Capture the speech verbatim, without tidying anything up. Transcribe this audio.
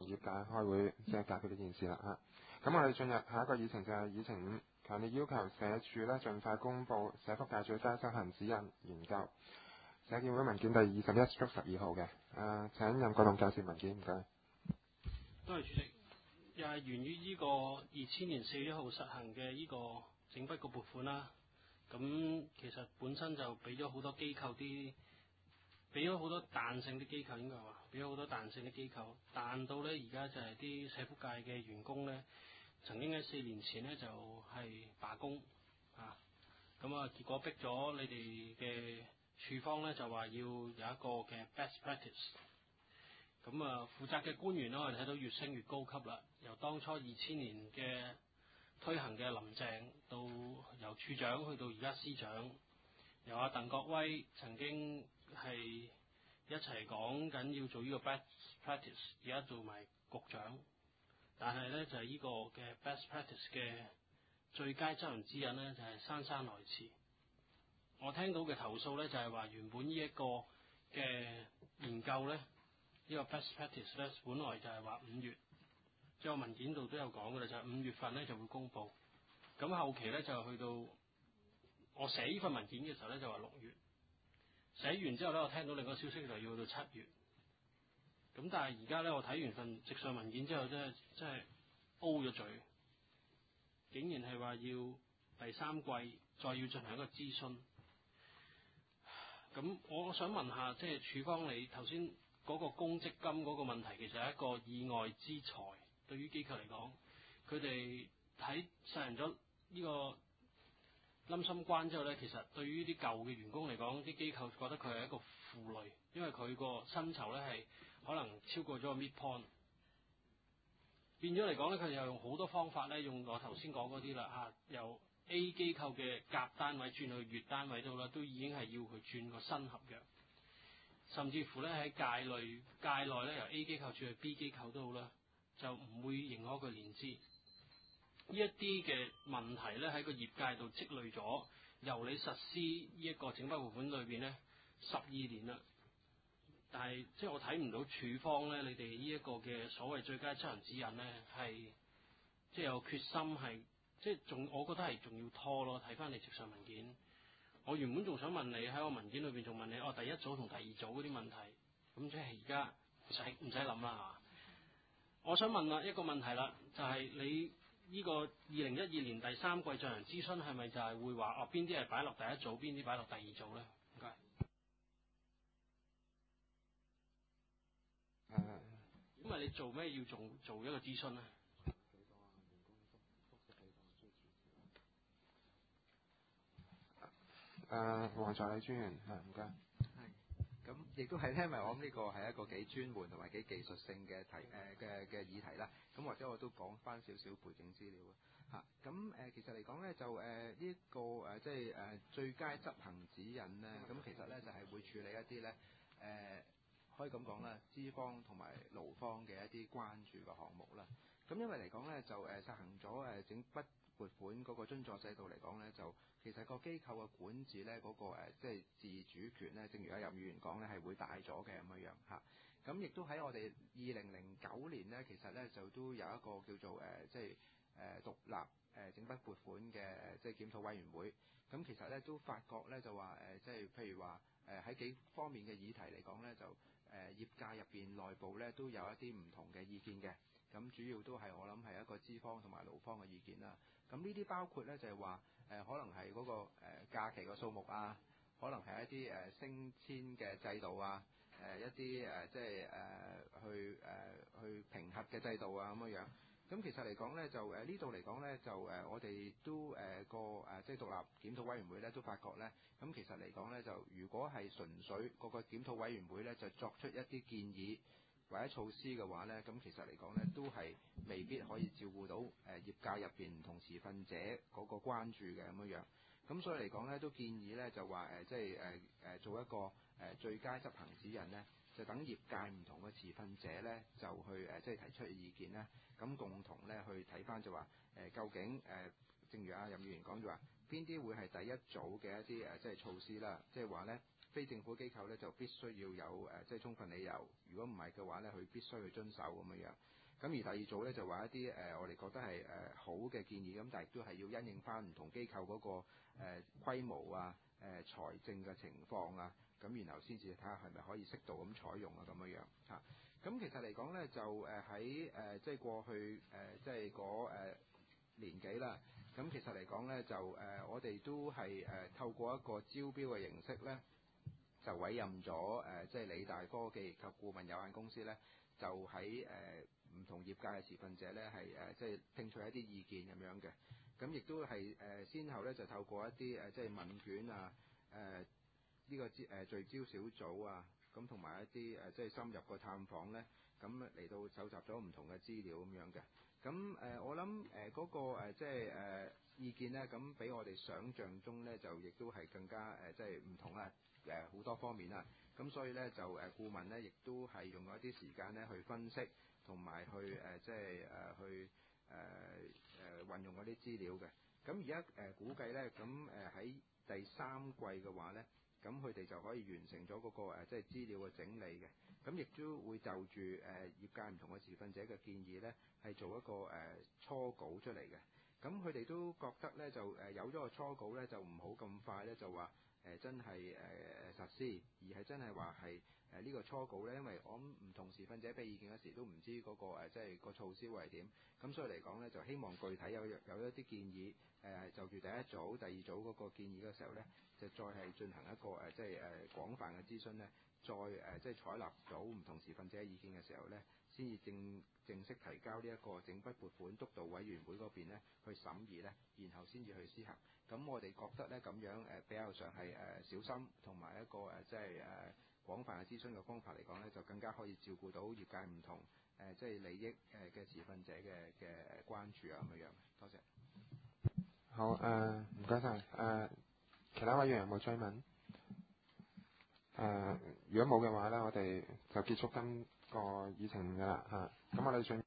業界開會，即係解決呢件事啦嚇。咁我哋進入下一個議程就係議程五，強烈要求社署呢盡快公布社福界最佳執行指引研究。社建會文件第二十一足十二號嘅，誒請任國棟介紹文件，唔該。 多謝主席，又係源於呢個二千年四月一號實行嘅呢個整筆個撥款啦。咁其實本身就俾咗好多機構啲，俾咗好多彈性啲機構，應該話俾咗好多彈性啲機構，彈到咧而家就係啲社福界嘅員工咧，曾經喺四年前咧就係、是、罷工啊，咁啊結果逼咗你哋嘅處方咧就話要有一個嘅 best practice。咁啊，負責嘅官員咧，我哋睇到越升越高級啦。由當初二千年嘅推行嘅林鄭，到由處長去到而家司長，由阿鄧國威曾經係一齊講緊要做呢個 best practice，而家做埋局長。但係咧就係、是、呢個嘅 best practice 嘅最佳執行指引咧，就係姍姍來遲。我聽到嘅投訴咧就係、是、話原本呢一個嘅研究咧。呢個 best practice 咧，本來就係話五月，即係我文件度都有講嘅啦，就係、是、五月份咧就會公佈。咁後期咧就去到我寫呢份文件嘅時候咧就話六月，寫完之後咧我聽到另一個消息就要去到七月。咁但係而家咧我睇完份直上文件之後，真係真係 O 咗嘴，竟然係話要第三季再要進行一個諮詢。咁我想問下，即係處方你頭先嗰個公積金嗰個問題，其實係一個意外之財。對於機構嚟講，佢哋喺實行咗呢個冧心關之後咧，其實對於啲舊嘅員工嚟講，啲機構覺得佢係一個負累，因為佢個薪酬咧係可能超過咗個 midpoint。變咗嚟講咧，佢哋又用好多方法咧，用我頭先講嗰啲啦嚇，由 A 機構嘅甲單位轉去乙單位度啦，都已經係要佢轉個新合約。甚至乎咧喺界內界內咧，由 A 機構轉去 B 機構都好啦，就唔會認可佢年資。呢一啲嘅問題咧喺個業界度積累咗，由你實施呢一個整筆撥款裏邊咧十二年啦，但係即係我睇唔到處方咧，你哋呢一個嘅所謂最佳執行指引咧係即係有決心係即係仲，我覺得係仲要拖咯。睇翻你直上文件。我原本仲想問你喺我文件裏邊仲問你哦，第一組同第二組嗰啲問題，咁即係而家唔使唔使諗啦。我想問啦一個問題啦，就係、是、你呢個二零一二年第三季進行諮詢係咪就係會話哦邊啲係擺落第一組，邊啲擺落第二組咧？唔該。 誒， 因為你做咩要做做一個諮詢咧？ 誒，黃助理專員係唔該。 係，咁亦都係咧，因為我諗呢個係一個幾專門同埋幾技術性嘅題誒嘅嘅議題啦。咁或者我都講翻少少背景資料啊。嚇，咁誒其實嚟講咧，就誒呢一個誒即係誒最佳執行指引咧，咁其實咧就係會處理一啲咧誒可以咁講啦，資方同埋勞方嘅一啲關注嘅項目啦。咁因為嚟講咧，就誒實行咗誒整筆撥款嗰個津助制度嚟講咧，就其實個機構嘅管治咧嗰、那個即係自主權咧，正如阿任議員講咧，係會大咗嘅咁樣樣嚇。咁亦都喺我哋二零零九年咧，其實咧就都有一個叫做誒即係誒獨立誒整筆撥款嘅即係檢討委員會。咁其實咧都發覺咧就話誒即係譬如話誒喺幾方面嘅議題嚟講咧，就誒、呃、業界入邊內部咧都有一啲唔同嘅意見嘅。咁主要都係我諗係一個資方同埋勞方嘅意見啦。咁呢啲包括咧就係話誒可能係嗰、那個、呃、假期嘅數目啊，可能係一啲誒、呃、升遷嘅制度啊，誒、呃、一啲誒、呃、即係誒、呃、去誒、呃、去評核嘅制度啊咁樣樣。咁其實嚟講咧，就誒、呃、呢度嚟講咧，就誒、呃、我哋都誒、呃、個誒、呃、即係獨立檢討委員會咧都發覺咧，咁其實嚟講咧，就如果係純粹嗰個檢討委員會咧就作出一啲建議或者措施嘅話咧，咁其實嚟講咧都係未必可以照顧到誒、呃、業界入邊唔同持份者嗰個關注嘅咁樣樣。咁所以嚟講咧，都建議咧就話誒、呃、即係誒誒做一個誒、呃、最佳執行指引咧，就等業界唔同嘅持份者咧就去誒、呃、即係提出意見咧，咁共同咧去睇翻就話誒、呃、究竟誒、呃，正如阿任議員講就話邊啲會係第一組嘅一啲誒、呃、即係措施啦，即係話咧。非政府機構咧就必須要有誒、呃、即係充分理由，如果唔係嘅話咧，佢必須去遵守咁樣樣。 咁而第二組咧就話一啲誒、呃、我哋覺得係誒、呃、好嘅建議，咁但係亦都係要因應翻唔同機構嗰、個誒、呃、規模啊、誒、呃、財政嘅情況啊，咁然後先至睇下係咪可以適度咁採用啊咁樣樣嚇。咁其實嚟講咧就誒喺誒即係過去誒即係嗰誒年幾啦。咁其實嚟講咧就誒、呃、我哋都係誒、呃、透過一個招標嘅形式咧，就委任咗誒即係理大科技及顧問有限公司咧，就喺誒唔同業界嘅持份者咧係誒即係聽取一啲意見咁樣嘅。咁亦都係誒、呃、先後咧就透過一啲誒即係問卷啊誒呢、呃這個誒、呃、聚焦小組啊，咁同埋一啲誒即係深入嘅探訪咧，咁嚟到搜集咗唔同嘅資料咁樣嘅。咁誒、呃，我諗誒嗰個、呃、即係誒、呃、意見咧，咁比我哋想象中咧，就亦都係更加誒、呃，即係唔同啦，誒、呃、好多方面啦。咁所以咧，就誒顧問咧，亦都係用咗一啲時間咧去分析，同埋去誒、呃、即係誒、呃、去誒誒、呃、運用嗰啲資料嘅。咁而家誒估計咧，咁誒喺第三季嘅話咧，咁佢哋就可以完成咗嗰、那個、呃、即係資料嘅整理嘅。咁亦都會就住誒、呃、業界唔同嘅持份者嘅建議咧，係做一個誒、呃、初稿出嚟嘅。咁佢哋都覺得咧，就誒、呃、有咗個初稿咧，就唔好咁快咧就話誒、呃、真係誒、呃、實施，而係真係話係誒呢個初稿咧，因為我諗唔同持份者俾意見嗰時都唔知嗰、那個、呃、即係個措施會係點。咁所以嚟講咧，就希望具體有有一啲建議誒、呃，就住第一組、第二組嗰個建議嘅時候咧，就再係進行一個誒、呃、即係誒、呃、廣泛嘅諮詢咧。再誒、呃、即係採納到唔同持份者嘅意見嘅時候咧，先至正正式提交呢一個整筆撥款督導委員會嗰邊咧去審議咧，然後先至去施行。咁我哋覺得咧咁樣誒、呃、比較上係誒、呃、小心同埋一個誒、呃、即係誒、呃、廣泛嘅諮詢嘅方法嚟講咧，就更加可以照顧到業界唔同誒、呃、即係利益誒嘅持份者嘅嘅關注啊咁樣樣。多謝。 好誒，唔該晒誒，其他委員有冇追問？誒、呃，如果冇嘅話咧，我哋就結束今個議程㗎啦嚇。咁、啊、我哋最